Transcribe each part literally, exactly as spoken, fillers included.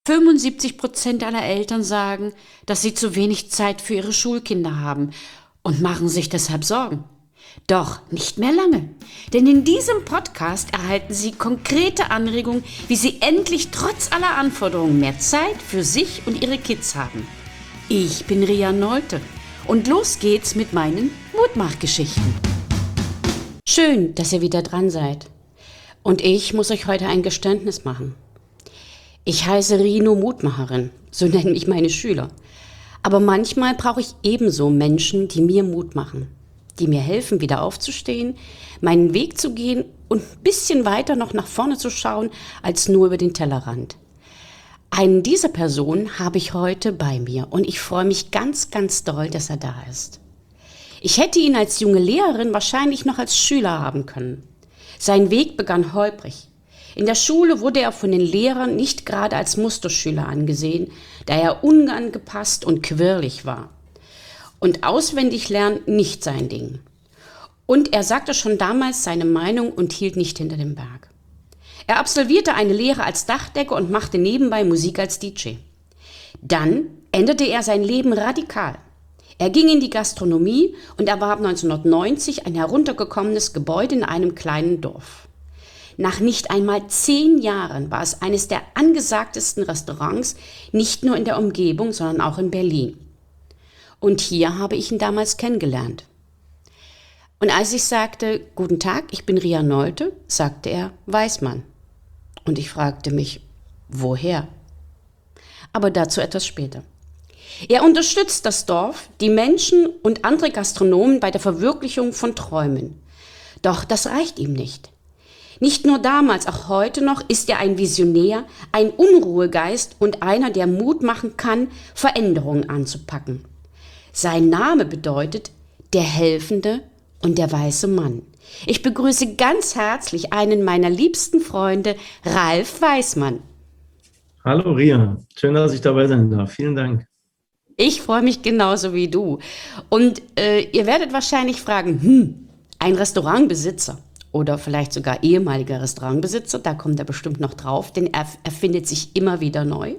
fünfundsiebzig Prozent aller Eltern sagen, dass sie zu wenig Zeit für ihre Schulkinder haben und machen sich deshalb Sorgen. Doch nicht mehr lange, denn in diesem Podcast erhalten Sie konkrete Anregungen, wie Sie endlich trotz aller Anforderungen mehr Zeit für sich und Ihre Kids haben. Ich bin Ria Nolte und los geht's mit meinen Mutmachgeschichten. Schön, dass ihr wieder dran seid. Und ich muss euch heute ein Geständnis machen. Ich heiße Rino Mutmacherin, so nennen mich meine Schüler. Aber manchmal brauche ich ebenso Menschen, die mir Mut machen, die mir helfen, wieder aufzustehen, meinen Weg zu gehen und ein bisschen weiter noch nach vorne zu schauen, als nur über den Tellerrand. Einen dieser Personen habe ich heute bei mir und ich freue mich ganz, ganz doll, dass er da ist. Ich hätte ihn als junge Lehrerin wahrscheinlich noch als Schüler haben können. Sein Weg begann holprig. In der Schule wurde er von den Lehrern nicht gerade als Musterschüler angesehen, da er unangepasst und quirlig war. Und auswendig lernen nicht sein Ding. Und er sagte schon damals seine Meinung und hielt nicht hinter dem Berg. Er absolvierte eine Lehre als Dachdecker und machte nebenbei Musik als D J. Dann änderte er sein Leben radikal. Er ging in die Gastronomie und erwarb neunzehnhundertneunzig ein heruntergekommenes Gebäude in einem kleinen Dorf. Nach nicht einmal zehn Jahren war es eines der angesagtesten Restaurants, nicht nur in der Umgebung, sondern auch in Berlin. Und hier habe ich ihn damals kennengelernt. Und als ich sagte, guten Tag, ich bin Ria Nolte, sagte er, Weißmann. Und ich fragte mich, woher? Aber dazu etwas später. Er unterstützt das Dorf, die Menschen und andere Gastronomen bei der Verwirklichung von Träumen. Doch das reicht ihm nicht. Nicht nur damals, auch heute noch ist er ein Visionär, ein Unruhegeist und einer, der Mut machen kann, Veränderungen anzupacken. Sein Name bedeutet der Helfende und der weiße Mann. Ich begrüße ganz herzlich einen meiner liebsten Freunde, Ralf Weißmann. Hallo Ria, schön, dass ich dabei sein darf. Vielen Dank. Ich freue mich genauso wie du. Und äh, ihr werdet wahrscheinlich fragen, hm, ein Restaurantbesitzer oder vielleicht sogar ehemaliger Restaurantbesitzer, da kommt er bestimmt noch drauf, denn er erfindet sich immer wieder neu.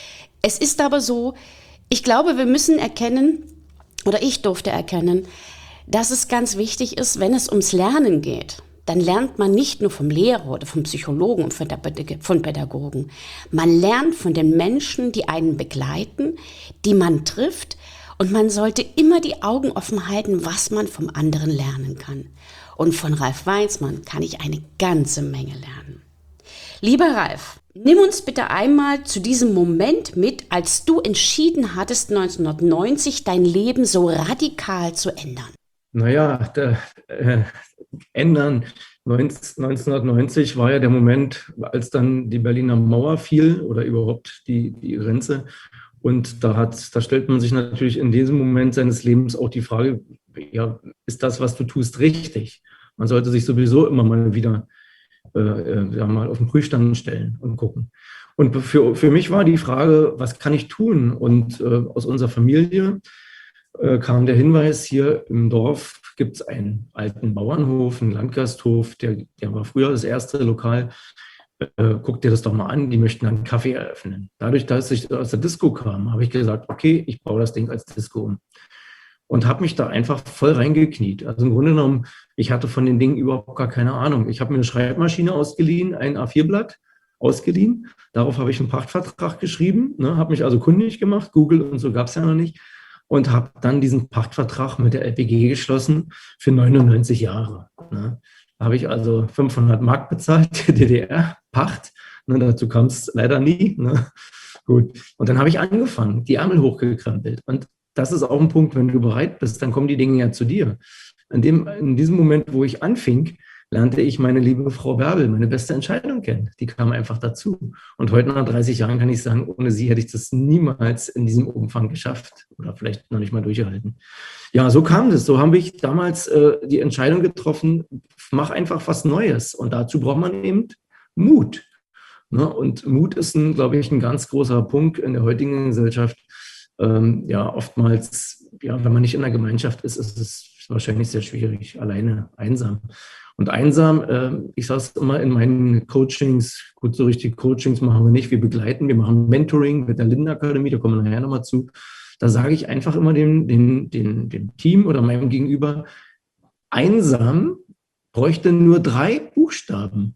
Es ist aber so, ich glaube, wir müssen erkennen, oder ich durfte erkennen, dass es ganz wichtig ist, wenn es ums Lernen geht, dann lernt man nicht nur vom Lehrer oder vom Psychologen und von, der, von Pädagogen. Man lernt von den Menschen, die einen begleiten, die man trifft. Und man sollte immer die Augen offen halten, was man vom anderen lernen kann. Und von Ralf Weißmann kann ich eine ganze Menge lernen. Lieber Ralf, nimm uns bitte einmal zu diesem Moment mit, als du entschieden hattest, neunzehnhundertneunzig dein Leben so radikal zu ändern. Naja, der, äh, ändern. neunzehnhundertneunzig war ja der Moment, als dann die Berliner Mauer fiel oder überhaupt die, die Grenze. Und da, hat, da stellt man sich natürlich in diesem Moment seines Lebens auch die Frage, ja, ist das, was du tust, richtig? Man sollte sich sowieso immer mal wieder äh, ja, mal auf den Prüfstand stellen und gucken. Und für, für mich war die Frage, was kann ich tun? Und äh, aus unserer Familie äh, kam der Hinweis, hier im Dorf gibt es einen alten Bauernhof, einen Landgasthof, der, der war früher das erste Lokal. Äh, guck dir das doch mal an, die möchten einen Kaffee eröffnen. Dadurch, dass ich aus der Disco kam, habe ich gesagt, okay, ich baue das Ding als Disco um. Und habe mich da einfach voll reingekniet. Also im Grunde genommen, ich hatte von den Dingen überhaupt gar keine Ahnung. Ich habe mir eine Schreibmaschine ausgeliehen, ein A vier Blatt ausgeliehen. Darauf habe ich einen Pachtvertrag geschrieben, ne, habe mich also kundig gemacht, Google und so gab es ja noch nicht. Und habe dann diesen Pachtvertrag mit der L P G geschlossen für neunundneunzig Jahre. Ne. Da habe ich also fünfhundert Mark bezahlt, D D R-Pacht. Ne, dazu kam es leider nie. Ne. Gut. Und dann habe ich angefangen, die Ärmel hochgekrempelt. Und das ist auch ein Punkt, wenn du bereit bist, dann kommen die Dinge ja zu dir. In, dem, in diesem Moment, wo ich anfing, lernte ich meine liebe Frau Bärbel, meine beste Entscheidung kennen. Die kam einfach dazu. Und heute nach dreißig Jahren kann ich sagen, ohne sie hätte ich das niemals in diesem Umfang geschafft oder vielleicht noch nicht mal durchgehalten. Ja, so kam das. So habe ich damals äh, die Entscheidung getroffen, mach einfach was Neues. Und dazu braucht man eben Mut. Ne? Und Mut ist, ein, glaube ich, ein ganz großer Punkt in der heutigen Gesellschaft. Ähm, ja, oftmals, ja, wenn man nicht in der Gemeinschaft ist, ist es wahrscheinlich sehr schwierig, alleine, einsam. Und einsam, äh, ich sage es immer in meinen Coachings, gut, so richtig Coachings machen wir nicht, wir begleiten, wir machen Mentoring mit der Lindenakademie, da kommen wir nachher nochmal zu. Da sage ich einfach immer dem, dem, dem, dem Team oder meinem Gegenüber, einsam bräuchte nur drei Buchstaben.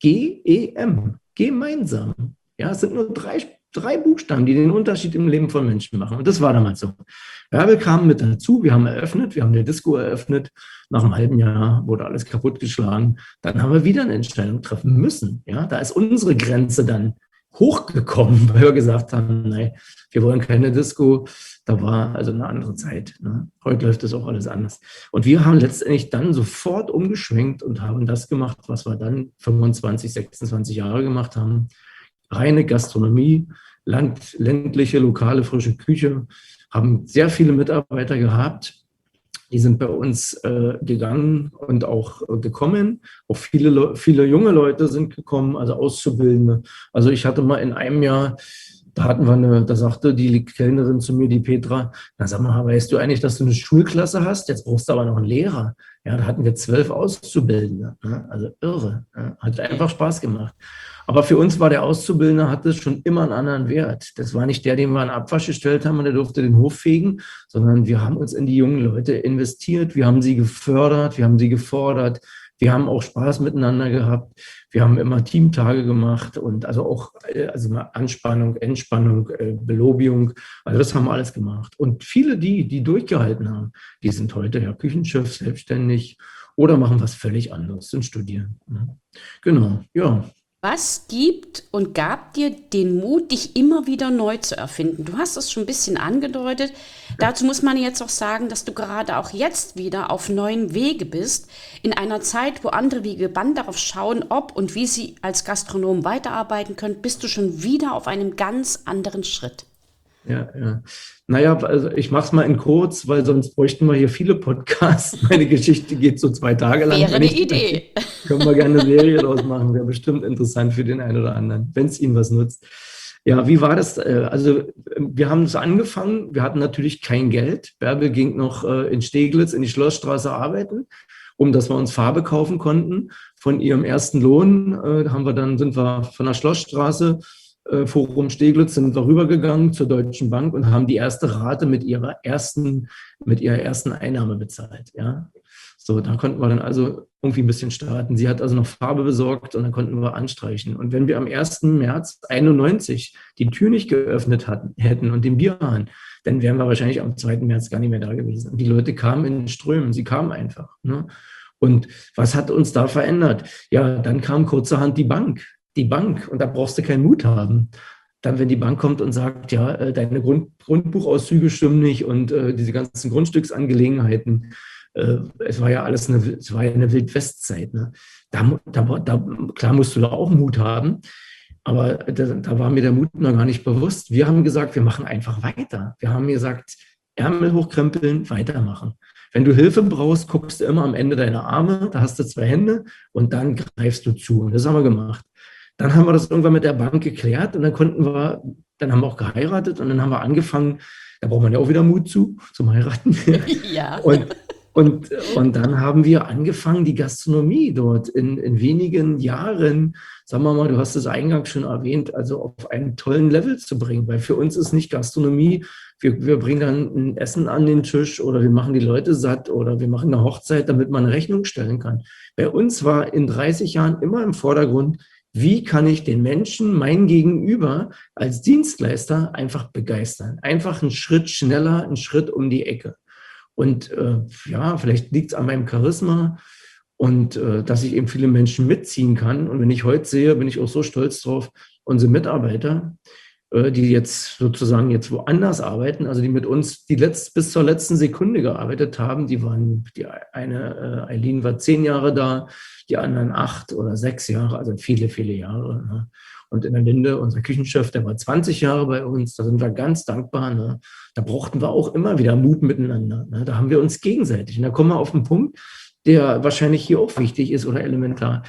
G E M, gemeinsam. Ja, es sind nur drei, drei Buchstaben, die den Unterschied im Leben von Menschen machen. Und das war damals so. Bärbel kam mit dazu, wir haben eröffnet, wir haben eine Disco eröffnet. Nach einem halben Jahr wurde alles kaputtgeschlagen. Dann haben wir wieder eine Entscheidung treffen müssen. Ja, da ist unsere Grenze dann hochgekommen, weil wir gesagt haben, nein, wir wollen keine Disco. Da war also eine andere Zeit. Ne? Heute läuft das auch alles anders. Und wir haben letztendlich dann sofort umgeschwenkt und haben das gemacht, was wir dann fünfundzwanzig, sechsundzwanzig Jahre gemacht haben. Reine Gastronomie, land, ländliche, lokale, frische Küche, haben sehr viele Mitarbeiter gehabt. Die sind bei uns äh, gegangen und auch äh, gekommen. Auch viele, viele junge Leute sind gekommen, also Auszubildende. Also ich hatte mal in einem Jahr, da hatten wir eine, da sagte die Kellnerin zu mir, die Petra, na sag mal, weißt du eigentlich, dass du eine Schulklasse hast? Jetzt brauchst du aber noch einen Lehrer. Ja, da hatten wir zwölf Auszubildende. Ne? Also irre. Ne? Hat einfach Spaß gemacht. Aber für uns war der Auszubildende, hatte schon immer einen anderen Wert. Das war nicht der, den wir in Abwasch gestellt haben und der durfte den Hof fegen, sondern wir haben uns in die jungen Leute investiert. Wir haben sie gefördert, wir haben sie gefordert. Wir haben auch Spaß miteinander gehabt. Wir haben immer Teamtage gemacht und also auch also mal Anspannung, Entspannung, Belobigung. Also das haben wir alles gemacht. Und viele, die, die durchgehalten haben, die sind heute ja Küchenchef, selbstständig oder machen was völlig anderes, sind studieren. Genau, ja. Was gibt und gab dir den Mut, dich immer wieder neu zu erfinden? Du hast es schon ein bisschen angedeutet. Dazu muss man jetzt auch sagen, dass du gerade auch jetzt wieder auf neuen Wege bist. In einer Zeit, wo andere wie gebannt darauf schauen, ob und wie sie als Gastronom weiterarbeiten können, bist du schon wieder auf einem ganz anderen Schritt. Ja, ja. Naja, also ich mache es mal in kurz, weil sonst bräuchten wir hier viele Podcasts. Meine Geschichte geht so zwei Tage lang. Wäre eine Idee. Können wir gerne eine Serie draus machen. Wäre bestimmt interessant für den einen oder anderen, wenn es Ihnen was nutzt. Ja, wie war das? Also wir haben es angefangen. Wir hatten natürlich kein Geld. Bärbel ging noch in Steglitz in die Schlossstraße arbeiten, um dass wir uns Farbe kaufen konnten. Von ihrem ersten Lohn haben wir dann, sind wir von der Schlossstraße Forum Steglitz, sind wir rübergegangen zur Deutschen Bank und haben die erste Rate mit ihrer ersten, mit ihrer ersten Einnahme bezahlt. Ja, so, da konnten wir dann also irgendwie ein bisschen starten. Sie hat also noch Farbe besorgt und dann konnten wir anstreichen. Und wenn wir am ersten März einundneunzig die Tür nicht geöffnet hatten, hätten und den Bierhahn, dann wären wir wahrscheinlich am zweiten März gar nicht mehr da gewesen. Und die Leute kamen in Strömen, sie kamen einfach. Ne? Und was hat uns da verändert? Ja, dann kam kurzerhand die Bank. Die Bank, und da brauchst du keinen Mut haben. Dann, wenn die Bank kommt und sagt, ja, deine Grund, Grundbuchauszüge stimmen nicht und äh, diese ganzen Grundstücksangelegenheiten, äh, es war ja alles eine, es war ja eine Wildwestzeit. Ne? Da, da, da, klar musst du da auch Mut haben, aber da, da war mir der Mut noch gar nicht bewusst. Wir haben gesagt, wir machen einfach weiter. Wir haben gesagt, Ärmel hochkrempeln, weitermachen. Wenn du Hilfe brauchst, guckst du immer am Ende deiner Arme, da hast du zwei Hände und dann greifst du zu. Und das haben wir gemacht. Dann haben wir das irgendwann mit der Bank geklärt und dann konnten wir, dann haben wir auch geheiratet und dann haben wir angefangen, da braucht man ja auch wieder Mut zu, zum Heiraten. Ja. Und, und, und dann haben wir angefangen, die Gastronomie dort in, in wenigen Jahren, sagen wir mal, du hast es eingangs schon erwähnt, also auf einen tollen Level zu bringen, weil für uns ist nicht Gastronomie, wir, wir bringen dann ein Essen an den Tisch oder wir machen die Leute satt oder wir machen eine Hochzeit, damit man eine Rechnung stellen kann. Bei uns war in dreißig Jahren immer im Vordergrund, wie kann ich den Menschen, mein Gegenüber als Dienstleister einfach begeistern? Einfach einen Schritt schneller, einen Schritt um die Ecke. Und äh, ja, vielleicht liegt es an meinem Charisma und äh, dass ich eben viele Menschen mitziehen kann. Und wenn ich heute sehe, bin ich auch so stolz drauf, unsere Mitarbeiter, äh, die jetzt sozusagen jetzt woanders arbeiten, also die mit uns die letzt, bis zur letzten Sekunde gearbeitet haben, die waren, die eine, äh, Eileen war zehn Jahre da, die anderen acht oder sechs Jahre, also viele, viele Jahre. Ne? Und in der Linde, unser Küchenchef, der war zwanzig Jahre bei uns, da sind wir ganz dankbar. Ne? Da brauchten wir auch immer wieder Mut miteinander. Ne? Da haben wir uns gegenseitig. Und da kommen wir auf einen Punkt, der wahrscheinlich hier auch wichtig ist oder elementar.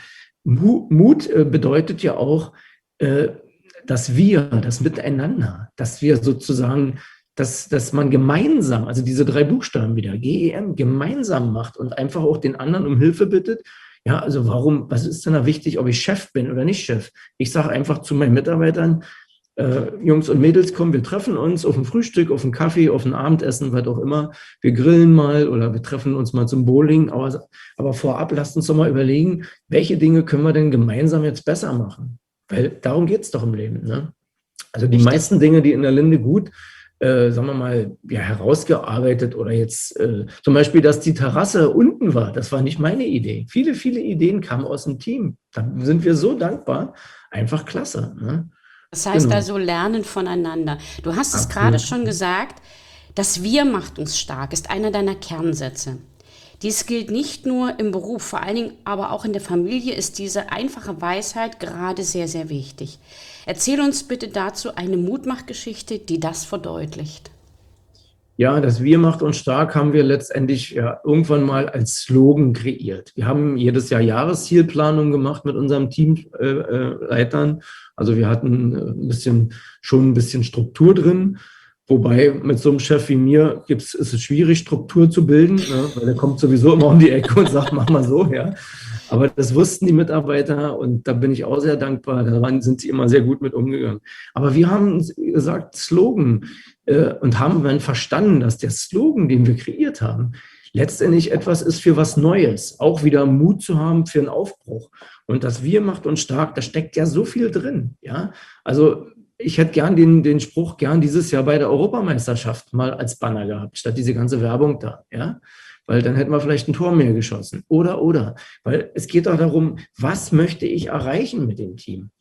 Mut äh, bedeutet ja auch, äh, dass wir, das Miteinander, dass wir sozusagen, dass, dass man gemeinsam, also diese drei Buchstaben wieder, G E M, gemeinsam macht und einfach auch den anderen um Hilfe bittet. Ja, also warum, was ist denn da wichtig, ob ich Chef bin oder nicht Chef? Ich sage einfach zu meinen Mitarbeitern, äh, Jungs und Mädels, kommen, wir treffen uns auf ein Frühstück, auf einen Kaffee, auf ein Abendessen, was auch immer. Wir grillen mal oder wir treffen uns mal zum Bowling. Aber, aber vorab, lasst uns doch mal überlegen, welche Dinge können wir denn gemeinsam jetzt besser machen? Weil darum geht es doch im Leben. Ne? Also die Richtig. meisten Dinge, die in der Linde gut, äh, sagen wir mal, ja, herausgearbeitet oder jetzt äh, zum Beispiel, dass die Terrasse unten war, das war nicht meine Idee. Viele, viele Ideen kamen aus dem Team. Da sind wir so dankbar. Einfach klasse. Ne? Das heißt Genau, also lernen voneinander. Du hast es gerade absolut. schon gesagt, das Wir macht uns stark, ist einer deiner Kernsätze. Dies gilt nicht nur im Beruf, vor allen Dingen aber auch in der Familie ist diese einfache Weisheit gerade sehr, sehr wichtig. Erzähl uns bitte dazu eine Mutmachgeschichte, die das verdeutlicht. Ja, das Wir macht uns stark haben wir letztendlich ja irgendwann mal als Slogan kreiert. Wir haben jedes Jahr Jahreszielplanung gemacht mit unserem Teamleitern. Äh, also wir hatten ein bisschen, schon ein bisschen Struktur drin. Wobei mit so einem Chef wie mir gibt's, ist es schwierig, Struktur zu bilden, ne? Weil der kommt sowieso immer um die Ecke und sagt, mach mal so, ja. Aber das wussten die Mitarbeiter und da bin ich auch sehr dankbar. Da waren, sind sie immer sehr gut mit umgegangen. Aber wir haben gesagt, Slogan äh, und haben dann verstanden, dass der Slogan, den wir kreiert haben, letztendlich etwas ist für was Neues. Auch wieder Mut zu haben für einen Aufbruch. Und das Wir macht uns stark, da steckt ja so viel drin, ja. Also ich hätte gern den, den Spruch gern dieses Jahr bei der Europameisterschaft mal als Banner gehabt, statt diese ganze Werbung da, ja. Weil dann hätten wir vielleicht ein Tor mehr geschossen. Oder, oder. Weil es geht doch darum, was möchte ich erreichen mit dem Team?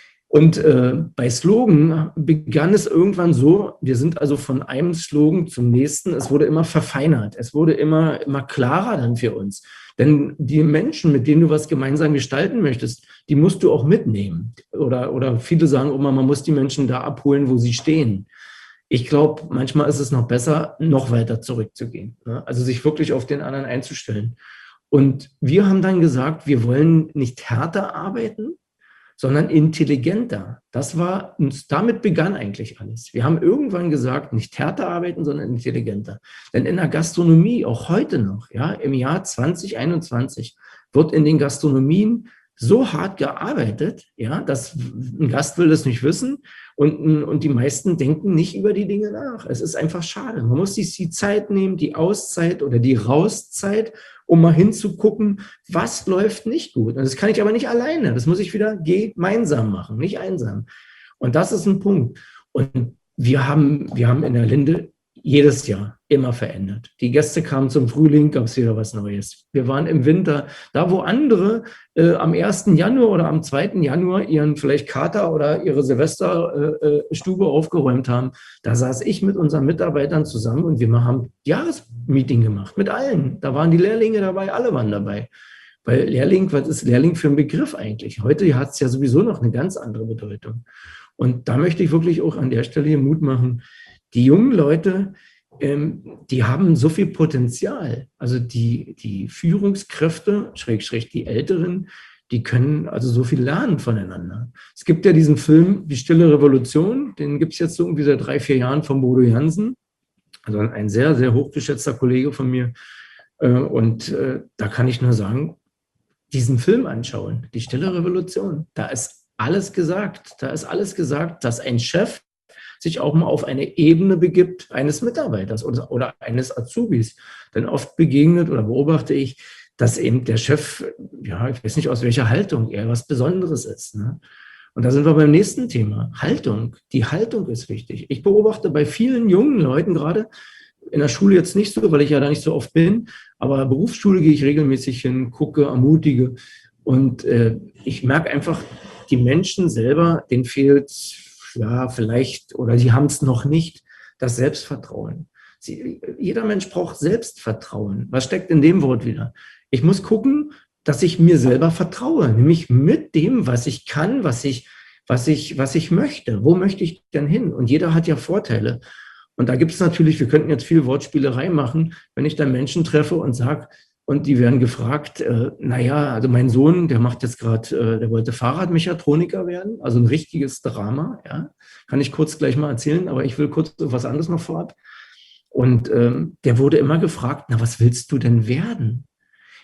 Und äh, bei Slogan begann es irgendwann so, wir sind also von einem Slogan zum nächsten, es wurde immer verfeinert, es wurde immer, immer klarer dann für uns. Denn die Menschen, mit denen du was gemeinsam gestalten möchtest, die musst du auch mitnehmen. Oder, oder viele sagen immer, man muss die Menschen da abholen, wo sie stehen. Ich glaube, manchmal ist es noch besser, noch weiter zurückzugehen. Ne? Also sich wirklich auf den anderen einzustellen. Und wir haben dann gesagt, wir wollen nicht härter arbeiten, sondern intelligenter. Das war uns, damit begann eigentlich alles. Wir haben irgendwann gesagt, nicht härter arbeiten, sondern intelligenter. Denn in der Gastronomie, auch heute noch, ja, im Jahr zwanzig einundzwanzig, wird in den Gastronomien so hart gearbeitet, ja, dass ein Gast will das nicht wissen und, und die meisten denken nicht über die Dinge nach. Es ist einfach schade. Man muss sich die Zeit nehmen, die Auszeit oder die Rauszeit, um mal hinzugucken, was läuft nicht gut. Und das kann ich aber nicht alleine. Das muss ich wieder gemeinsam machen, nicht einsam. Und das ist ein Punkt. Und wir haben, wir haben in der Linde jedes Jahr immer verändert. Die Gäste kamen zum Frühling, gab es wieder was Neues. Wir waren im Winter, da wo andere äh, am ersten Januar oder am zweiten Januar ihren vielleicht Kater oder ihre Silvesterstube äh, aufgeräumt haben, da saß ich mit unseren Mitarbeitern zusammen und wir haben Jahresmeeting gemacht mit allen. Da waren die Lehrlinge dabei, alle waren dabei. Weil Lehrling, was ist Lehrling für ein Begriff eigentlich? Heute hat es ja sowieso noch eine ganz andere Bedeutung. Und da möchte ich wirklich auch an der Stelle Mut machen. Die jungen Leute, ähm, die haben so viel Potenzial. Also die, die Führungskräfte, schräg, schräg die Älteren, die können also so viel lernen voneinander. Es gibt ja diesen Film Die Stille Revolution, den gibt es jetzt so irgendwie seit drei, vier Jahren von Bodo Jansen. Also ein sehr, sehr hochgeschätzter Kollege von mir. Äh, und äh, da kann ich nur sagen, diesen Film anschauen, Die Stille Revolution, da ist alles gesagt. Da ist alles gesagt, dass ein Chef sich auch mal auf eine Ebene begibt eines Mitarbeiters oder, oder eines Azubis. Denn oft begegnet oder beobachte ich, dass eben der Chef, ja, ich weiß nicht aus welcher Haltung er was Besonderes ist. Ne? Und da sind wir beim nächsten Thema. Haltung. Die Haltung ist wichtig. Ich beobachte bei vielen jungen Leuten gerade, in der Schule jetzt nicht so, weil ich ja da nicht so oft bin, aber Berufsschule gehe ich regelmäßig hin, gucke, ermutige. Und äh, ich merke einfach, die Menschen selber, denen fehlt ja, vielleicht, oder sie haben es noch nicht, das Selbstvertrauen. Sie, jeder Mensch braucht Selbstvertrauen. Was steckt in dem Wort wieder? Ich muss gucken, dass ich mir selber vertraue, nämlich mit dem, was ich kann, was ich, was ich, was ich möchte. Wo möchte ich denn hin? Und jeder hat ja Vorteile. Und da gibt es natürlich, wir könnten jetzt viel Wortspielerei machen, wenn ich dann Menschen treffe und sage, und die werden gefragt, äh, naja, also mein Sohn, der macht jetzt gerade, äh, der wollte Fahrradmechatroniker werden, also ein richtiges Drama, ja, kann ich kurz gleich mal erzählen, aber ich will kurz was anderes noch vorab. Und ähm, der wurde immer gefragt, na, was willst du denn werden?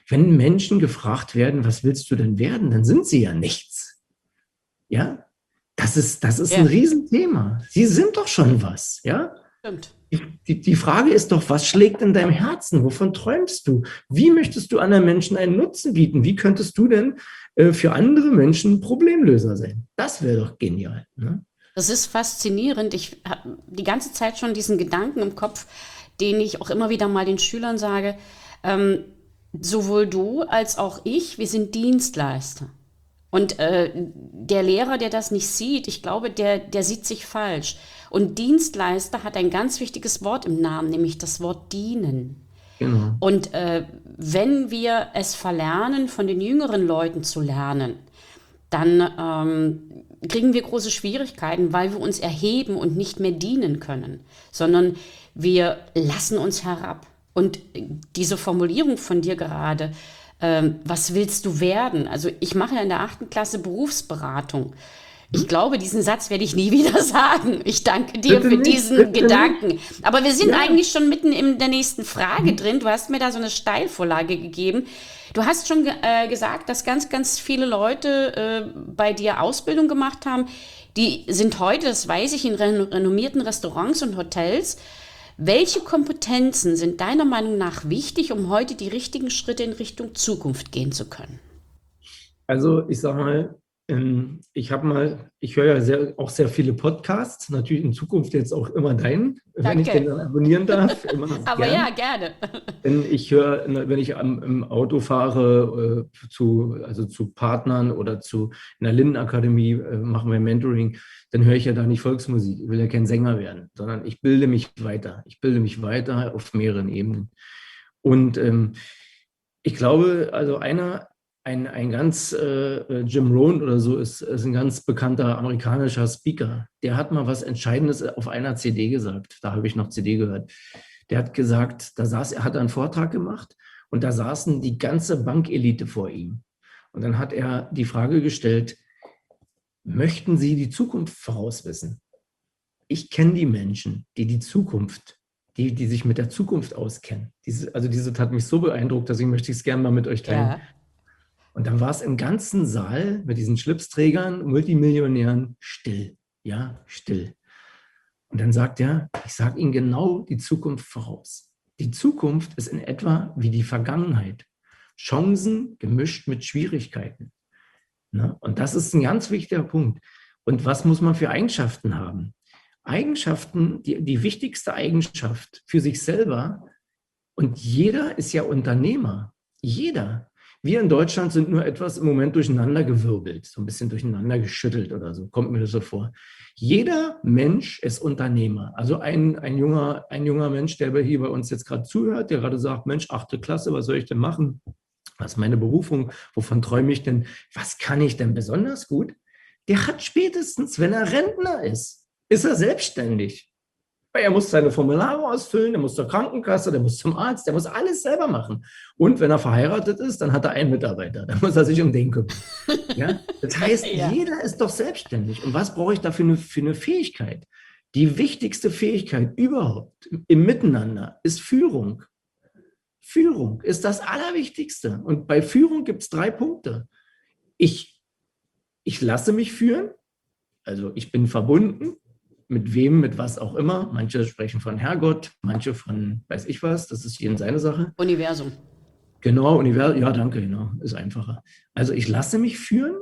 Wenn Menschen gefragt werden, was willst du denn werden, dann sind sie ja nichts. Ja, das ist, das ist Ja. ein Riesenthema. Sie sind doch schon was, ja. Stimmt. Die, die Frage ist doch, was schlägt in deinem Herzen? Wovon träumst du? Wie möchtest du anderen Menschen einen Nutzen bieten? Wie könntest du denn äh, für andere Menschen Problemlöser sein? Das wäre doch genial. Ne? Das ist faszinierend. Ich habe die ganze Zeit schon diesen Gedanken im Kopf, den ich auch immer wieder mal den Schülern sage. Ähm, sowohl du als auch ich, wir sind Dienstleister. Und äh, der Lehrer, der das nicht sieht, ich glaube, der, der sieht sich falsch. Und Dienstleister hat ein ganz wichtiges Wort im Namen, nämlich das Wort dienen. Genau. Und äh, wenn wir es verlernen, von den jüngeren Leuten zu lernen, dann ähm, kriegen wir große Schwierigkeiten, weil wir uns erheben und nicht mehr dienen können, sondern wir lassen uns herab. Und diese Formulierung von dir gerade, ähm, was willst du werden? Also ich mache ja in der achten Klasse Berufsberatung. Ich glaube, diesen Satz werde ich nie wieder sagen. Ich danke dir Bitte für nicht, diesen bitte Gedanken. nicht. Aber wir sind Ja. eigentlich schon mitten in der nächsten Frage drin. Du hast mir da so eine Steilvorlage gegeben. Du hast schon ge äh, gesagt, dass ganz, ganz viele Leute äh, bei dir Ausbildung gemacht haben. Die sind heute, das weiß ich, in ren renommierten Restaurants und Hotels. Welche Kompetenzen sind deiner Meinung nach wichtig, um heute die richtigen Schritte in Richtung Zukunft gehen zu können? Also ich sage mal, ähm, ich habe mal, ich höre ja sehr, auch sehr viele Podcasts, natürlich in Zukunft jetzt auch immer deinen, wenn ich Danke. den dann abonnieren darf. Immer Aber gern. ja, gerne. Denn ich höre, wenn ich am, im Auto fahre, äh, zu, also zu Partnern oder zu in der Lindenakademie äh, machen wir Mentoring, dann höre ich ja da nicht Volksmusik. Ich will ja kein Sänger werden, sondern ich bilde mich weiter. Ich bilde mich weiter auf mehreren Ebenen. Und ähm, ich glaube, also einer, ein, ein ganz, äh, Jim Rohn oder so ist, ist ein ganz bekannter amerikanischer Speaker. Der hat mal was Entscheidendes auf einer C D gesagt. Da habe ich noch C D gehört. Der hat gesagt, da saß, er hat einen Vortrag gemacht und da saßen die ganze Bankelite vor ihm. Und dann hat er die Frage gestellt, möchten Sie die Zukunft vorauswissen? Ich kenne die Menschen, die die Zukunft, die, die sich mit der Zukunft auskennen. Diese, also diese hat mich so beeindruckt, deswegen möchte ich es gerne mal mit euch teilen. Ja. Und dann war es im ganzen Saal mit diesen Schlipsträgern, Multimillionären still. Ja, still. Und dann sagt er, ich sage Ihnen genau die Zukunft voraus. Die Zukunft ist in etwa wie die Vergangenheit. Chancen gemischt mit Schwierigkeiten. Ne? Und das ist ein ganz wichtiger Punkt. Und was muss man für Eigenschaften haben? Eigenschaften, die, die wichtigste Eigenschaft für sich selber, und jeder ist ja Unternehmer. Jeder. Wir in Deutschland sind nur etwas im Moment durcheinandergewirbelt, so ein bisschen durcheinander geschüttelt oder so, kommt mir das so vor. Jeder Mensch ist Unternehmer. Also ein, ein, junger, ein junger Mensch, der hier bei uns jetzt gerade zuhört, der gerade sagt, Mensch, achte Klasse, was soll ich denn machen? Was ist meine Berufung? Wovon träume ich denn? Was kann ich denn besonders gut? Der hat spätestens, wenn er Rentner ist, ist er selbstständig. Er muss seine Formulare ausfüllen, der muss zur Krankenkasse, der muss zum Arzt, der muss alles selber machen. Und wenn er verheiratet ist, dann hat er einen Mitarbeiter, dann muss er sich um den kümmern. Ja? Das heißt, Ja. jeder ist doch selbstständig. Und was brauche ich da für eine, für eine Fähigkeit? Die wichtigste Fähigkeit überhaupt im Miteinander ist Führung. Führung ist das Allerwichtigste. Und bei Führung gibt es drei Punkte. Ich, ich lasse mich führen, also ich bin verbunden. Mit wem, mit was auch immer. Manche sprechen von Herrgott, manche von weiß ich was, das ist jedem seine Sache. Universum. Genau, Universum, ja, danke, genau, ist einfacher. Also ich lasse mich führen,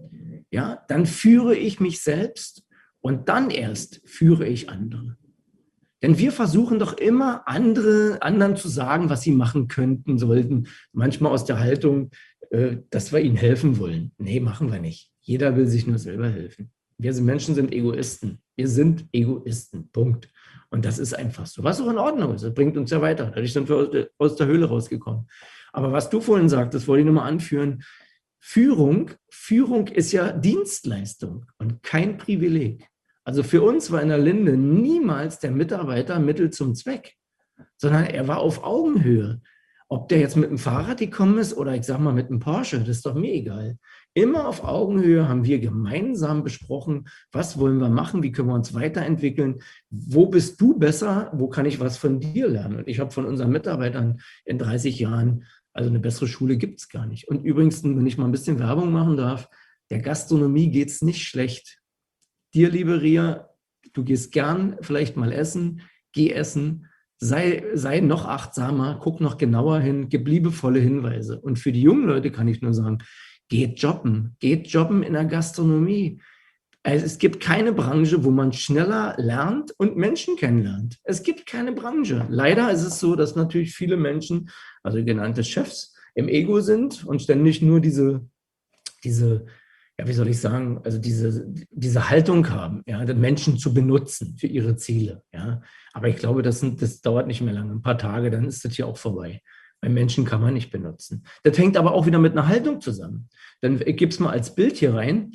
ja, dann führe ich mich selbst und dann erst führe ich andere. Denn wir versuchen doch immer, andere, anderen zu sagen, was sie machen könnten, sollten. Manchmal aus der Haltung, äh, dass wir ihnen helfen wollen. Nee, machen wir nicht. Jeder will sich nur selber helfen. Wir sind Menschen, sind Egoisten. Wir sind Egoisten. Punkt. Und das ist einfach so. Was auch in Ordnung ist. Das bringt uns ja weiter. Dadurch sind wir aus der, aus der Höhle rausgekommen. Aber was du vorhin sagtest, wollte ich nochmal anführen. Führung, Führung ist ja Dienstleistung und kein Privileg. Also für uns war in der Linde niemals der Mitarbeiter Mittel zum Zweck, sondern er war auf Augenhöhe. Ob der jetzt mit dem Fahrrad gekommen ist oder ich sag mal mit einem Porsche, das ist doch mir egal. Immer auf Augenhöhe haben wir gemeinsam besprochen, was wollen wir machen, wie können wir uns weiterentwickeln, wo bist du besser, wo kann ich was von dir lernen. Und ich habe von unseren Mitarbeitern in dreißig Jahren Also eine bessere Schule gibt es gar nicht. Und übrigens, wenn ich mal ein bisschen Werbung machen darf, der Gastronomie geht es nicht schlecht. Dir, liebe Ria, du gehst gern vielleicht mal essen, geh essen, sei, sei noch achtsamer, guck noch genauer hin, gib liebevolle Hinweise. Und für die jungen Leute kann ich nur sagen, geht jobben, geht jobben in der Gastronomie. Also es gibt keine Branche, wo man schneller lernt und Menschen kennenlernt. Es gibt keine Branche. Leider ist es so, dass natürlich viele Menschen, also genannte Chefs, im Ego sind und ständig nur diese, diese, ja, wie soll ich sagen, also diese, diese Haltung haben, ja, den Menschen zu benutzen für ihre Ziele. Ja. Aber ich glaube, das, sind, das dauert nicht mehr lange, ein paar Tage, dann ist das hier auch vorbei. Weil Menschen kann man nicht benutzen. Das hängt aber auch wieder mit einer Haltung zusammen. Dann gib es mal als Bild hier rein.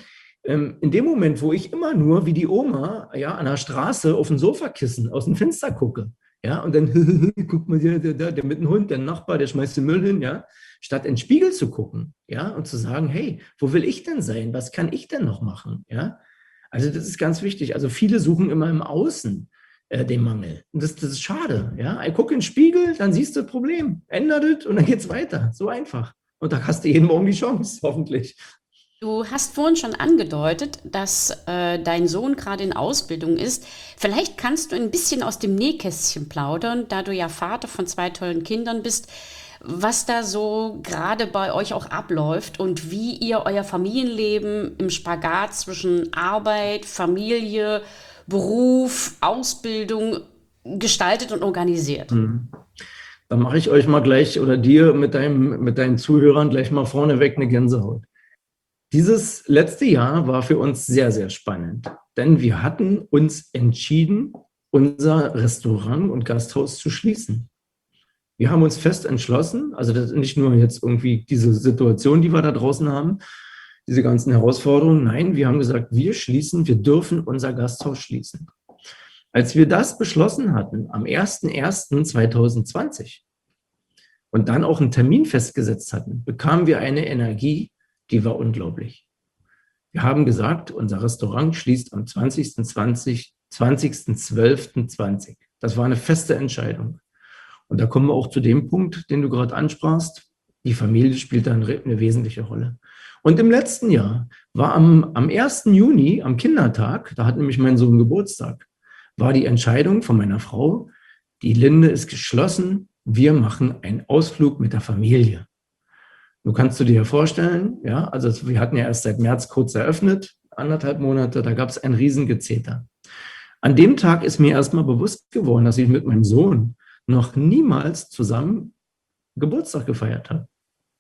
In dem Moment, wo ich immer nur wie die Oma ja, an der Straße auf dem Sofakissen aus dem Fenster gucke, ja, und dann guck mal, der, der, der mit dem Hund, der Nachbar, der schmeißt den Müll hin, ja, statt in den Spiegel zu gucken, ja, und zu sagen, hey, wo will ich denn sein? Was kann ich denn noch machen? Ja, also das ist ganz wichtig. Also viele suchen immer im Außen äh, den Mangel. Und das, das ist schade, ja. Ich gucke in den Spiegel, dann siehst du das Problem, ändert es und dann geht es weiter. So einfach. Und da hast du jeden Morgen die Chance, hoffentlich. Du hast vorhin schon angedeutet, dass äh, dein Sohn gerade in Ausbildung ist. Vielleicht kannst du ein bisschen aus dem Nähkästchen plaudern, da du ja Vater von zwei tollen Kindern bist, was da so gerade bei euch auch abläuft und wie ihr euer Familienleben im Spagat zwischen Arbeit, Familie, Beruf, Ausbildung gestaltet und organisiert. Hm. Dann mache ich euch mal gleich oder dir mit, deinem, mit deinen Zuhörern gleich mal vorneweg eine Gänsehaut. Dieses letzte Jahr war für uns sehr, sehr spannend, denn wir hatten uns entschieden, unser Restaurant und Gasthaus zu schließen. Wir haben uns fest entschlossen, also das ist nicht nur jetzt irgendwie diese Situation, die wir da draußen haben, diese ganzen Herausforderungen, nein, wir haben gesagt, wir schließen, wir dürfen unser Gasthaus schließen. Als wir das beschlossen hatten, am ersten ersten zweitausendzwanzig und dann auch einen Termin festgesetzt hatten, bekamen wir eine Energie, die war unglaublich. Wir haben gesagt, unser Restaurant schließt am zwanzigsten zwölften zwanzig. Das war eine feste Entscheidung. Und da kommen wir auch zu dem Punkt, den du gerade ansprachst. Die Familie spielt da eine, eine wesentliche Rolle. Und im letzten Jahr war am, am ersten Juni, am Kindertag, da hat nämlich mein Sohn Geburtstag, war die Entscheidung von meiner Frau, die Linde ist geschlossen, wir machen einen Ausflug mit der Familie. Du kannst du dir ja vorstellen, ja, also wir hatten ja erst seit März kurz eröffnet, anderthalb Monate, da gab es ein Riesengezeter. An dem Tag ist mir erstmal bewusst geworden, dass ich mit meinem Sohn noch niemals zusammen Geburtstag gefeiert habe.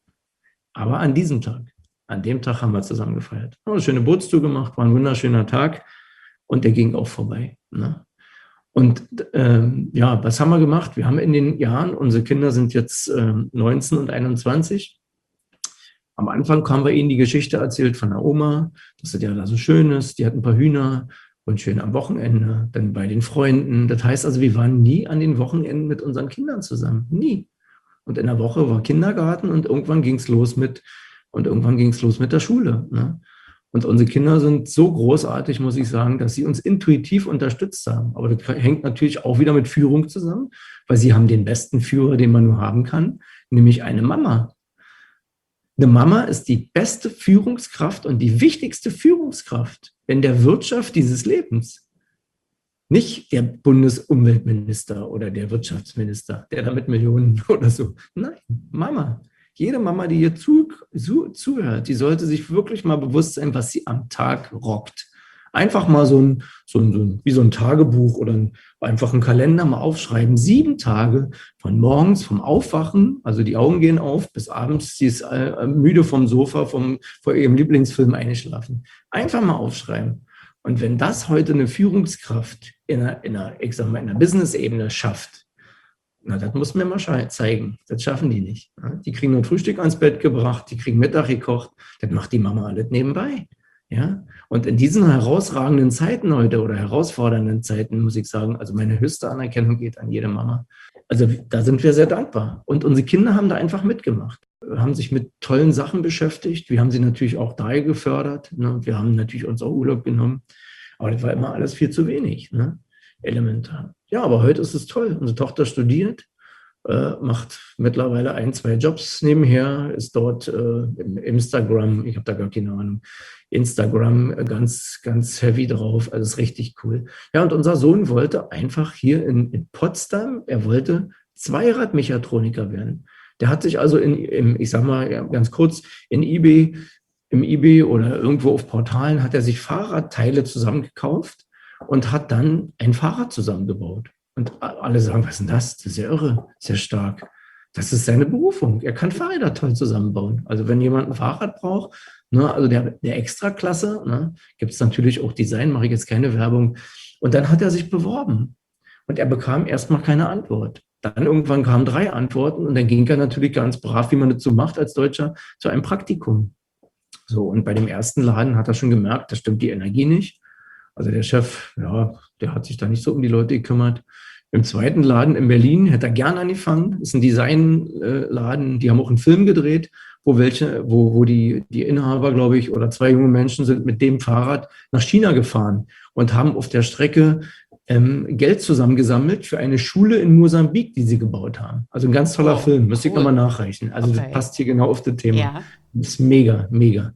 Aber an diesem Tag, an dem Tag haben wir zusammen gefeiert. Haben eine schöne Bootstour gemacht, war ein wunderschöner Tag und der ging auch vorbei. Ne? Und ähm, ja, was haben wir gemacht? Wir haben in den Jahren, unsere Kinder sind jetzt äh, neunzehn und einundzwanzig, am Anfang haben wir ihnen die Geschichte erzählt von der Oma, dass das ja da so schön ist. Die hat ein paar Hühner und schön am Wochenende, dann bei den Freunden. Das heißt also, wir waren nie an den Wochenenden mit unseren Kindern zusammen. Nie. Und in der Woche war Kindergarten und irgendwann ging es los mit, und irgendwann ging es los mit der Schule. Ne? Und unsere Kinder sind so großartig, muss ich sagen, dass sie uns intuitiv unterstützt haben. Aber das hängt natürlich auch wieder mit Führung zusammen, weil sie haben den besten Führer, den man nur haben kann, nämlich eine Mama. Eine Mama ist die beste Führungskraft und die wichtigste Führungskraft in der Wirtschaft dieses Lebens. Nicht der Bundesumweltminister oder der Wirtschaftsminister, der da mit Millionen oder so. Nein, Mama. Jede Mama, die hier zu, zu, zuhört, die sollte sich wirklich mal bewusst sein, was sie am Tag rockt. Einfach mal so ein, so ein, so ein wie so ein Tagebuch oder ein, einfach einen Kalender mal aufschreiben. Sieben Tage von morgens, vom Aufwachen, also die Augen gehen auf, bis abends, sie ist äh, müde vom Sofa, vom, vor ihrem Lieblingsfilm eingeschlafen. Einfach mal aufschreiben. Und wenn das heute eine Führungskraft in einer, in einer, ich sag mal, in einer Business-Ebene schafft, na, das muss mir mal zeigen. Das schaffen die nicht. Die kriegen nur Frühstück ans Bett gebracht, die kriegen Mittag gekocht, das macht die Mama alles nebenbei. Ja, und in diesen herausragenden Zeiten heute oder herausfordernden Zeiten muss ich sagen, also meine höchste Anerkennung geht an jede Mama. Also da sind wir sehr dankbar. Und unsere Kinder haben da einfach mitgemacht, haben sich mit tollen Sachen beschäftigt. Wir haben sie natürlich auch daher gefördert. Ne? Wir haben natürlich uns auch Urlaub genommen. Aber das war immer alles viel zu wenig, ne? Elementar. Ja, aber heute ist es toll. Unsere Tochter studiert. äh, macht mittlerweile ein, zwei Jobs nebenher, ist dort äh, im Instagram, ich habe da gar keine Ahnung, Instagram ganz, ganz heavy drauf, also ist richtig cool. Ja, und unser Sohn wollte einfach hier in, in Potsdam, er wollte Zweiradmechatroniker werden. Der hat sich also in, im, ich sag mal ja, ganz kurz, in eBay, im eBay oder irgendwo auf Portalen hat er sich Fahrradteile zusammengekauft und hat dann ein Fahrrad zusammengebaut. Und alle sagen, was ist denn das? Das ist ja irre, sehr stark. Das ist seine Berufung. Er kann Fahrräder toll zusammenbauen. Also wenn jemand ein Fahrrad braucht, ne, also der, der Extraklasse, ne, gibt es natürlich auch Design, mache ich jetzt keine Werbung. Und dann hat er sich beworben. Und er bekam erstmal keine Antwort. Dann irgendwann kamen drei Antworten und dann ging er natürlich ganz brav, wie man das so macht als Deutscher, zu einem Praktikum. So, und bei dem ersten Laden hat er schon gemerkt, da stimmt die Energie nicht. Also der Chef, ja, der hat sich da nicht so um die Leute gekümmert. Im zweiten Laden in Berlin hätte er gern angefangen. Das ist ein Designladen, die haben auch einen Film gedreht, wo welche, wo, wo die, die Inhaber, glaube ich, oder zwei junge Menschen sind mit dem Fahrrad nach China gefahren und haben auf der Strecke ähm, Geld zusammengesammelt für eine Schule in Mosambik, die sie gebaut haben. Also ein ganz toller oh, Film, müsste cool. ich nochmal nachreichen. Also okay. Das passt hier genau auf das Thema. Ja. Das ist mega, mega.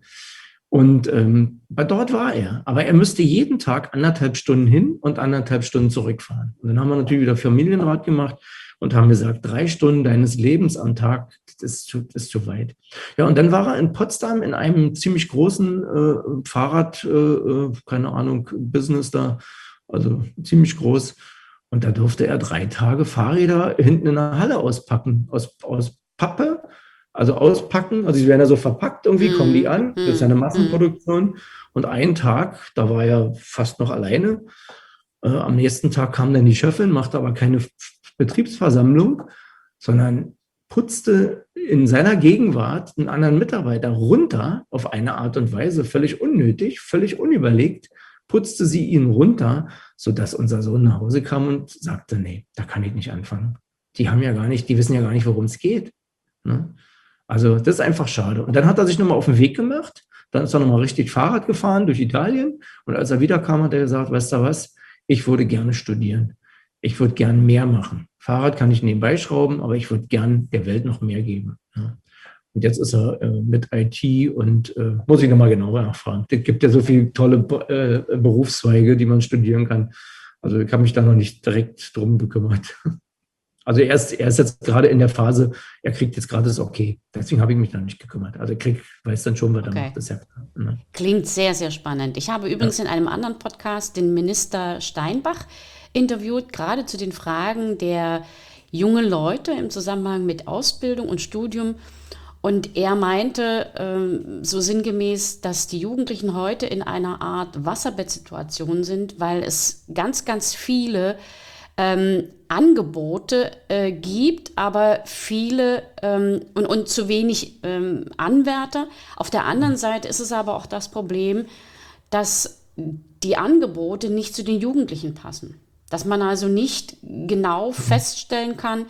Und ähm, dort war er. Aber er müsste jeden Tag anderthalb Stunden hin und anderthalb Stunden zurückfahren. Und dann haben wir natürlich wieder Familienrat gemacht und haben gesagt, drei Stunden deines Lebens am Tag, das ist zu, das ist zu weit. Ja, und dann war er in Potsdam in einem ziemlich großen äh, Fahrrad, äh, keine Ahnung, Business da, also ziemlich groß. Und da durfte er drei Tage Fahrräder hinten in der Halle auspacken, aus, aus Pappe. Also auspacken, also sie werden ja so verpackt, irgendwie mm, kommen die an, das ist ja eine Massenproduktion. Mm. Und einen Tag, da war er fast noch alleine. Äh, am nächsten Tag kam dann die Chefin, machte aber keine Betriebsversammlung, sondern putzte in seiner Gegenwart einen anderen Mitarbeiter runter auf eine Art und Weise, völlig unnötig, völlig unüberlegt, putzte sie ihn runter, sodass unser Sohn nach Hause kam und sagte, nee, da kann ich nicht anfangen. Die haben ja gar nicht, die wissen ja gar nicht, worum es geht. Ne? Also das ist einfach schade. Und dann hat er sich nochmal auf den Weg gemacht. Dann ist er nochmal richtig Fahrrad gefahren durch Italien. Und als er wiederkam, hat er gesagt, weißt du was, ich würde gerne studieren. Ich würde gerne mehr machen. Fahrrad kann ich nebenbei schrauben, aber ich würde gerne der Welt noch mehr geben. Ja. Und jetzt ist er äh, mit I T und äh, muss ich nochmal genauer nachfragen. Es gibt ja so viele tolle äh, Berufszweige, die man studieren kann. Also ich habe mich da noch nicht direkt drum gekümmert. Also er ist, er ist jetzt gerade in der Phase, er kriegt jetzt gerade das Okay. Deswegen habe ich mich noch nicht gekümmert. Also er kriegt, weiß dann schon, was okay. er macht. Das ist ja klar. Ne? Klingt sehr, sehr spannend. Ich habe übrigens ja. in einem anderen Podcast den Minister Steinbach interviewt, gerade zu den Fragen der jungen Leute im Zusammenhang mit Ausbildung und Studium. Und er meinte ähm, so sinngemäß, dass die Jugendlichen heute in einer Art Wasserbettsituation sind, weil es ganz, ganz viele Ähm, Angebote äh, gibt, aber viele ähm, und, und zu wenig ähm, Anwärter. Auf der anderen Seite ist es aber auch das Problem, dass die Angebote nicht zu den Jugendlichen passen. Dass man also nicht genau feststellen kann,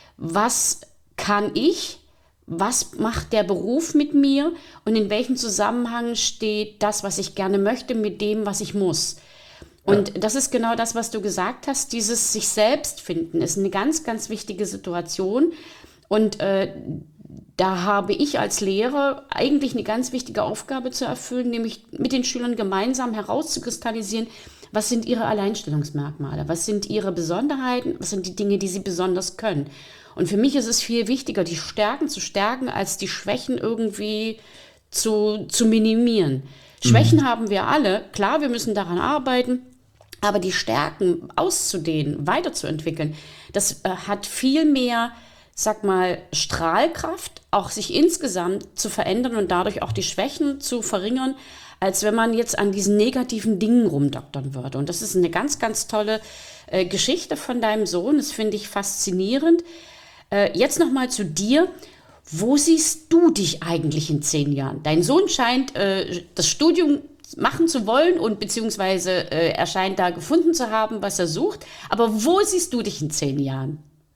was kann ich, was macht der Beruf mit mir und in welchem Zusammenhang steht das, was ich gerne möchte, mit dem, was ich muss. Und ja. das ist genau das, was du gesagt hast, dieses sich selbst finden ist eine ganz, ganz wichtige Situation. Und äh, da habe ich als Lehrer eigentlich eine ganz wichtige Aufgabe zu erfüllen, nämlich mit den Schülern gemeinsam herauszukristallisieren, was sind ihre Alleinstellungsmerkmale, was sind ihre Besonderheiten, was sind die Dinge, die sie besonders können. Und für mich ist es viel wichtiger, die Stärken zu stärken, als die Schwächen irgendwie zu, zu minimieren. Schwächen mhm. haben wir alle, klar, wir müssen daran arbeiten, aber die Stärken auszudehnen, weiterzuentwickeln, das äh, hat viel mehr, sag mal, Strahlkraft, auch sich insgesamt zu verändern und dadurch auch die Schwächen zu verringern, als wenn man jetzt an diesen negativen Dingen rumdoktern würde. Und das ist eine ganz, ganz tolle äh, Geschichte von deinem Sohn, das finde ich faszinierend. Äh, jetzt nochmal zu dir. Wo siehst du dich eigentlich in zehn Jahren? Dein Sohn scheint äh, das Studium machen zu wollen und beziehungsweise äh, er scheint da gefunden zu haben, was er sucht. Aber wo siehst du dich in zehn Jahren?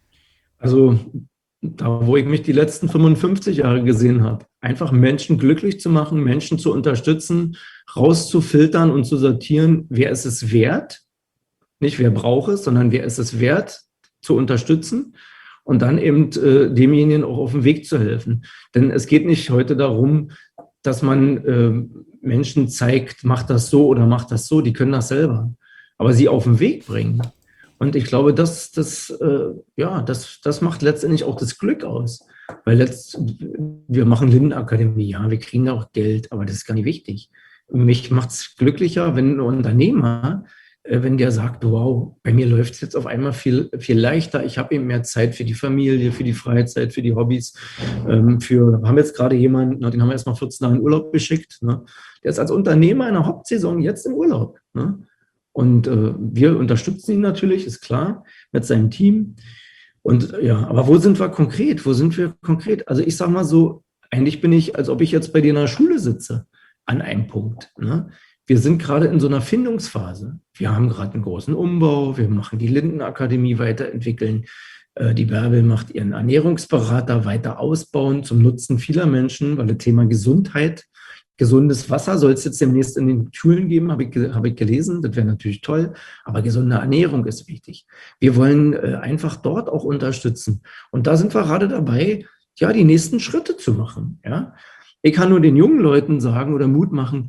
Also da, wo ich mich die letzten fünfundfünfzig Jahre gesehen habe, einfach Menschen glücklich zu machen, Menschen zu unterstützen, rauszufiltern und zu sortieren, wer ist es wert, nicht wer braucht es, sondern wer ist es wert zu unterstützen und dann eben äh, demjenigen auch auf dem Weg zu helfen. Denn es geht nicht heute darum, dass man äh, Menschen zeigt, macht das so oder macht das so, die können das selber, aber sie auf den Weg bringen. Und ich glaube, das, das, äh, ja, das, das macht letztendlich auch das Glück aus. Weil letzt, wir machen Lindenakademie, ja, wir kriegen da auch Geld, aber das ist gar nicht wichtig. Mich macht es glücklicher, wenn ein Unternehmer, äh, wenn der sagt, wow, bei mir läuft es jetzt auf einmal viel, viel leichter, ich habe eben mehr Zeit für die Familie, für die Freizeit, für die Hobbys. Ähm, für, wir haben jetzt gerade jemanden, den haben wir erst mal vierzehn Tage in Urlaub geschickt, ne? Der ist als Unternehmer in der Hauptsaison jetzt im Urlaub, ne? Und äh, wir unterstützen ihn natürlich, ist klar, mit seinem Team. Und ja, aber wo sind wir konkret? Wo sind wir konkret? Also ich sage mal so, eigentlich bin ich, als ob ich jetzt bei dir in der Schule sitze, an einem Punkt. Ne? Wir sind gerade in so einer Findungsphase. Wir haben gerade einen großen Umbau, wir machen die Lindenakademie weiterentwickeln. Äh, die Bärbel macht ihren Ernährungsberater weiter ausbauen zum Nutzen vieler Menschen, weil das Thema Gesundheit, gesundes Wasser soll es jetzt demnächst in den Schulen geben, habe ich, habe ich gelesen. Das wäre natürlich toll, aber gesunde Ernährung ist wichtig. Wir wollen äh, einfach dort auch unterstützen. Und da sind wir gerade dabei, ja, die nächsten Schritte zu machen. Ja? Ich kann nur den jungen Leuten sagen oder Mut machen,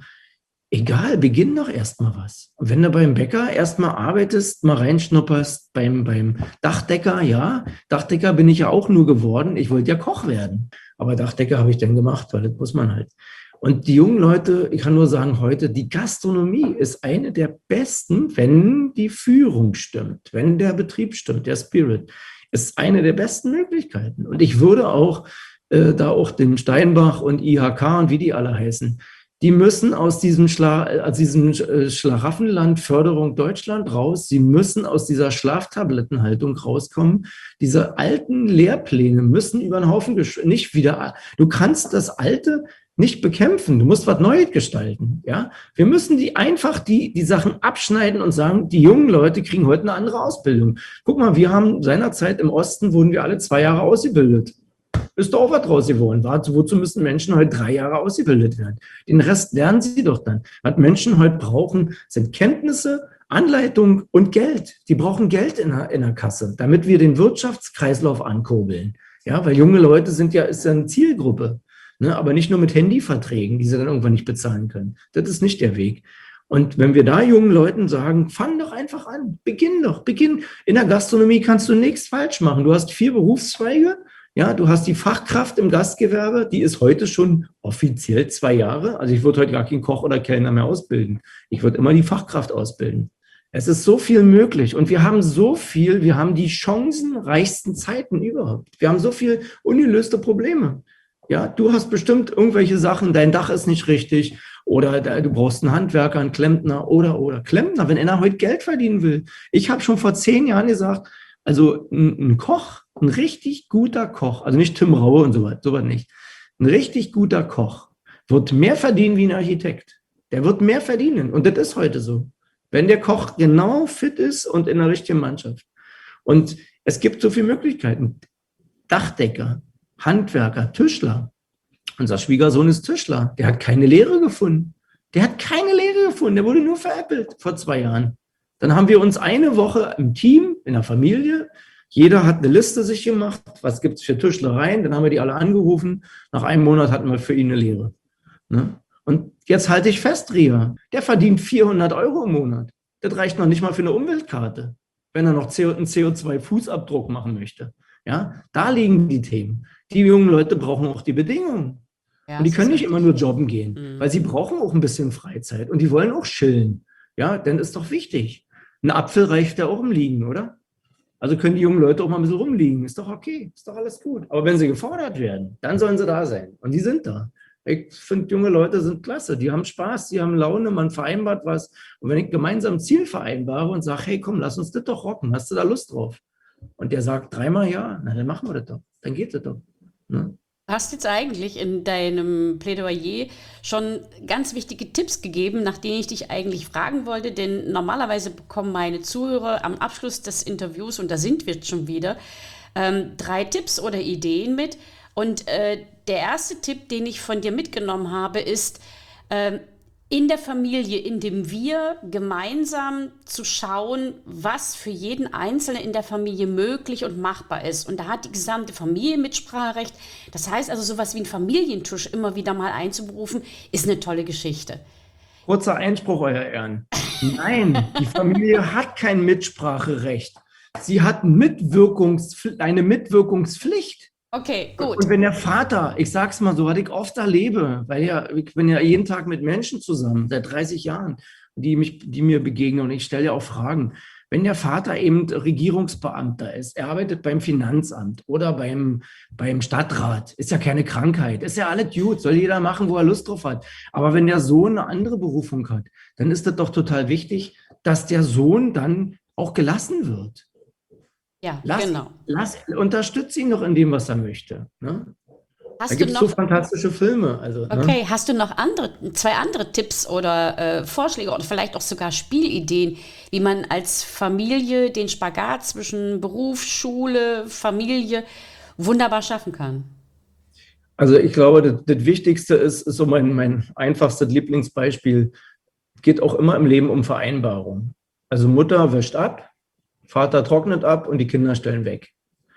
egal, beginn doch erstmal was. Und wenn du beim Bäcker erstmal arbeitest, mal reinschnupperst, beim, beim Dachdecker, ja, Dachdecker bin ich ja auch nur geworden, ich wollte ja Koch werden. Aber Dachdecker habe ich dann gemacht, weil das muss man halt. Und die jungen Leute, ich kann nur sagen, heute, die Gastronomie ist eine der besten, wenn die Führung stimmt, wenn der Betrieb stimmt, der Spirit, ist eine der besten Möglichkeiten. Und ich würde auch äh, da auch den Steinbach und I H K und wie die alle heißen, die müssen aus diesem, Schla aus diesem Schlaraffenland Förderung Deutschland raus. Sie müssen aus dieser Schlaftablettenhaltung rauskommen. Diese alten Lehrpläne müssen über den Haufen, nicht wieder, du kannst das Alte nicht bekämpfen. Du musst was Neues gestalten. Ja, wir müssen die einfach die, die Sachen abschneiden und sagen, die jungen Leute kriegen heute eine andere Ausbildung. Guck mal, wir haben seinerzeit im Osten wurden wir alle zwei Jahre ausgebildet. Ist doch auch was draus geworden. Wozu müssen Menschen heute drei Jahre ausgebildet werden? Den Rest lernen sie doch dann. Was Menschen heute brauchen, sind Kenntnisse, Anleitung und Geld. Die brauchen Geld in der, in der Kasse, damit wir den Wirtschaftskreislauf ankurbeln. Ja, weil junge Leute sind ja, ist ja eine Zielgruppe. Ne, aber nicht nur mit Handyverträgen, die sie dann irgendwann nicht bezahlen können. Das ist nicht der Weg. Und wenn wir da jungen Leuten sagen, fang doch einfach an, beginn doch, beginn. In der Gastronomie kannst du nichts falsch machen. Du hast vier Berufszweige, ja, du hast die Fachkraft im Gastgewerbe, die ist heute schon offiziell zwei Jahre. Also ich würde heute gar keinen Koch oder Kellner mehr ausbilden. Ich würde immer die Fachkraft ausbilden. Es ist so viel möglich und wir haben so viel, wir haben die chancenreichsten Zeiten überhaupt. Wir haben so viel ungelöste Probleme. Ja, du hast bestimmt irgendwelche Sachen, dein Dach ist nicht richtig oder du brauchst einen Handwerker, einen Klempner oder, oder Klempner, wenn einer heute Geld verdienen will. Ich habe schon vor zehn Jahren gesagt, also ein, ein Koch, ein richtig guter Koch, also nicht Tim Raue und so weiter, so was nicht, ein richtig guter Koch wird mehr verdienen wie ein Architekt. Der wird mehr verdienen und das ist heute so, wenn der Koch genau fit ist und in der richtigen Mannschaft. Und es gibt so viele Möglichkeiten. Dachdecker, Handwerker, Tischler. Unser Schwiegersohn ist Tischler. Der hat keine Lehre gefunden. Der hat keine Lehre gefunden. Der wurde nur veräppelt vor zwei Jahren. Dann haben wir uns eine Woche im Team, in der Familie, jeder hat eine Liste sich gemacht, was gibt es für Tischlereien. Dann haben wir die alle angerufen. Nach einem Monat hatten wir für ihn eine Lehre. Ne? Und jetzt halte ich fest, Ria, der verdient vierhundert Euro im Monat. Das reicht noch nicht mal für eine Umweltkarte, wenn er noch einen C O zwei Fußabdruck machen möchte. Ja, da liegen die Themen. Die jungen Leute brauchen auch die Bedingungen. Ja, und die können nicht immer nur jobben gehen, mhm. weil sie brauchen auch ein bisschen Freizeit und die wollen auch chillen. Ja, denn ist doch wichtig. Ein Apfel reicht ja auch im Liegen, oder? Also können die jungen Leute auch mal ein bisschen rumliegen. Ist doch okay, ist doch alles gut. Aber wenn sie gefordert werden, dann sollen sie da sein. Und die sind da. Ich finde, junge Leute sind klasse. Die haben Spaß, die haben Laune, man vereinbart was. Und wenn ich gemeinsam ein Ziel vereinbare und sage, hey, komm, lass uns das doch rocken. Hast du da Lust drauf? Und der sagt dreimal ja, na dann machen wir das doch. Dann geht das doch. Ne? Du hast jetzt eigentlich in deinem Plädoyer schon ganz wichtige Tipps gegeben, nach denen ich dich eigentlich fragen wollte, denn normalerweise bekommen meine Zuhörer am Abschluss des Interviews, und da sind wir jetzt schon wieder, ähm, drei Tipps oder Ideen mit. Und äh, der erste Tipp, den ich von dir mitgenommen habe, ist, äh, in der Familie, in dem wir gemeinsam zu schauen, was für jeden Einzelnen in der Familie möglich und machbar ist. Und da hat die gesamte Familie Mitspracherecht. Das heißt also, sowas wie ein Familientisch immer wieder mal einzuberufen, ist eine tolle Geschichte. Kurzer Einspruch, Euer Ehren. Nein, die Familie hat kein Mitspracherecht. Sie hat Mitwirkungs- eine Mitwirkungspflicht. Okay, gut. Und wenn der Vater, ich sag's mal so, was ich oft erlebe, weil ja, ich bin ja jeden Tag mit Menschen zusammen, seit dreißig Jahren, die mich, die mir begegnen, und ich stelle ja auch Fragen. Wenn der Vater eben Regierungsbeamter ist, er arbeitet beim Finanzamt oder beim, beim Stadtrat, ist ja keine Krankheit, ist ja alles gut, soll jeder machen, wo er Lust drauf hat. Aber wenn der Sohn eine andere Berufung hat, dann ist das doch total wichtig, dass der Sohn dann auch gelassen wird. Ja, lass, genau. Lass, unterstütze ihn doch in dem, was er möchte. Ne? Hast da gibt es noch, so fantastische Filme. Also, okay, ne? Hast du noch andere, zwei andere Tipps oder äh, Vorschläge oder vielleicht auch sogar Spielideen, wie man als Familie den Spagat zwischen Beruf, Schule, Familie wunderbar schaffen kann? Also ich glaube, das, das Wichtigste ist, ist so mein, mein einfachstes Lieblingsbeispiel, geht auch immer im Leben um Vereinbarung. Also Mutter wäscht ab, Vater trocknet ab und die Kinder stellen weg.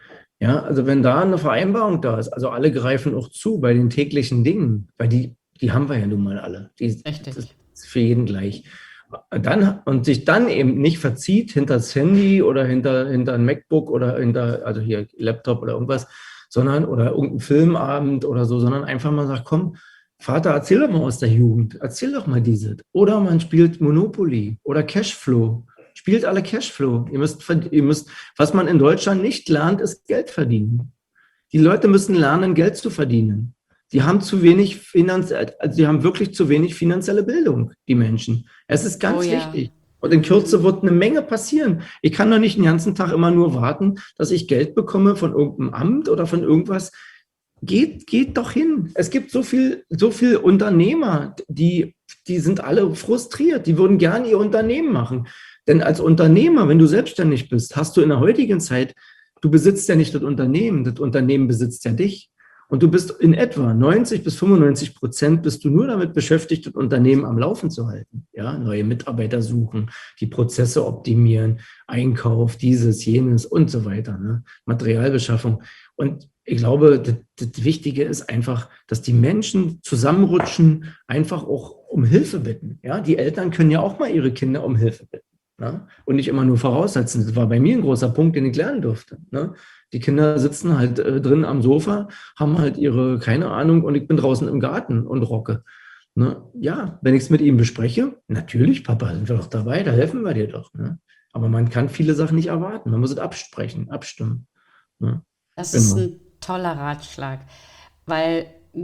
Ja, also wenn da eine Vereinbarung da ist, also alle greifen auch zu bei den täglichen Dingen, weil die, die haben wir ja nun mal alle. Die, Richtig. Das ist für jeden gleich. Dann, und sich dann eben nicht verzieht hinter das Handy oder hinter, hinter ein MacBook oder hinter, also hier Laptop oder irgendwas, sondern, oder irgendein Filmabend oder so, sondern einfach mal sagt, komm, Vater, erzähl doch mal aus der Jugend, erzähl doch mal dieses. Oder man spielt Monopoly oder Cashflow. Spielt alle Cashflow. Ihr müsst, ihr müsst, was man in Deutschland nicht lernt, ist Geld verdienen. Die Leute müssen lernen, Geld zu verdienen. Die haben zu wenig finanziell, also die haben wirklich zu wenig finanzielle Bildung, die Menschen. Es ist ganz Oh, ja. wichtig. Und in Kürze wird eine Menge passieren. Ich kann doch nicht den ganzen Tag immer nur warten, dass ich Geld bekomme von irgendeinem Amt oder von irgendwas. Geht, geht doch hin. Es gibt so viel, so viel Unternehmer, die, die sind alle frustriert. Die würden gerne ihr Unternehmen machen. Denn als Unternehmer, wenn du selbstständig bist, hast du in der heutigen Zeit, du besitzt ja nicht das Unternehmen, das Unternehmen besitzt ja dich. Und du bist in etwa neunzig bis fünfundneunzig Prozent bist du nur damit beschäftigt, das Unternehmen am Laufen zu halten. Ja, neue Mitarbeiter suchen, die Prozesse optimieren, Einkauf, dieses, jenes und so weiter, ne? Materialbeschaffung. Und ich glaube, das, das Wichtige ist einfach, dass die Menschen zusammenrutschen, einfach auch um Hilfe bitten. Ja, die Eltern können ja auch mal ihre Kinder um Hilfe bitten. Ne? Und nicht immer nur voraussetzen. Das war bei mir ein großer Punkt, den ich lernen durfte. Ne? Die Kinder sitzen halt äh, drin am Sofa, haben halt ihre, keine Ahnung, und ich bin draußen im Garten und rocke. Ne? Ja, wenn ich es mit ihm bespreche, natürlich, Papa, sind wir doch dabei, da helfen wir dir doch. Ne? Aber man kann viele Sachen nicht erwarten. Man muss es absprechen, abstimmen. Ne? Das Genau. ist ein toller Ratschlag, weil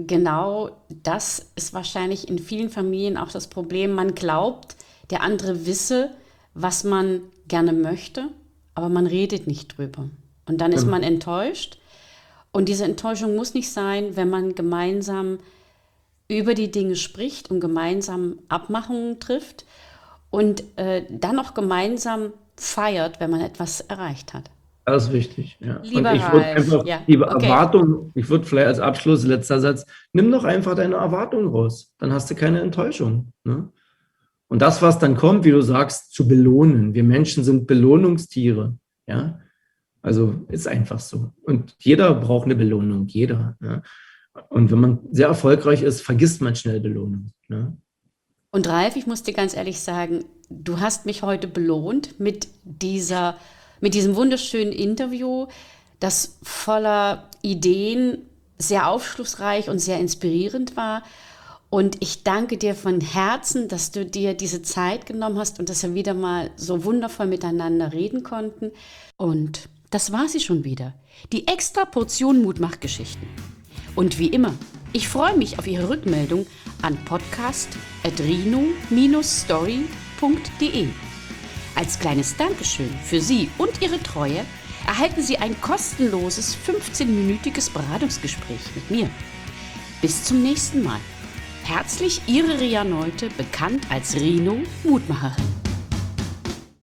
genau das ist wahrscheinlich in vielen Familien auch das Problem. Man glaubt, der andere wisse, was man gerne möchte, aber man redet nicht drüber. Und dann ist Genau. man enttäuscht. Und diese Enttäuschung muss nicht sein, wenn man gemeinsam über die Dinge spricht und gemeinsam Abmachungen trifft und äh, dann auch gemeinsam feiert, wenn man etwas erreicht hat. Das ist wichtig, ja. Lieber und ich würde Ralf, einfach ja, die okay. Erwartung, ich würde vielleicht als Abschluss, letzter Satz, nimm doch einfach deine Erwartungen raus. Dann hast du keine Enttäuschung. Ne? Und das, was dann kommt, wie du sagst, zu belohnen. Wir Menschen sind Belohnungstiere. Ja? Also ist einfach so. Und jeder braucht eine Belohnung, jeder. Ja? Und wenn man sehr erfolgreich ist, vergisst man schnell Belohnung. Ne? Und Ralf, ich muss dir ganz ehrlich sagen, du hast mich heute belohnt mit dieser, mit diesem wunderschönen Interview, das voller Ideen, sehr aufschlussreich und sehr inspirierend war. Und ich danke dir von Herzen, dass du dir diese Zeit genommen hast und dass wir wieder mal so wundervoll miteinander reden konnten. Und das war sie schon wieder. Die extra Portion Mutmachgeschichten. Und wie immer, ich freue mich auf Ihre Rückmeldung an podcast at rino dash story punkt de. Als kleines Dankeschön für Sie und Ihre Treue erhalten Sie ein kostenloses fünfzehnminütiges Beratungsgespräch mit mir. Bis zum nächsten Mal. Herzlich Ihre Ria Neute, bekannt als Rino Mutmacherin.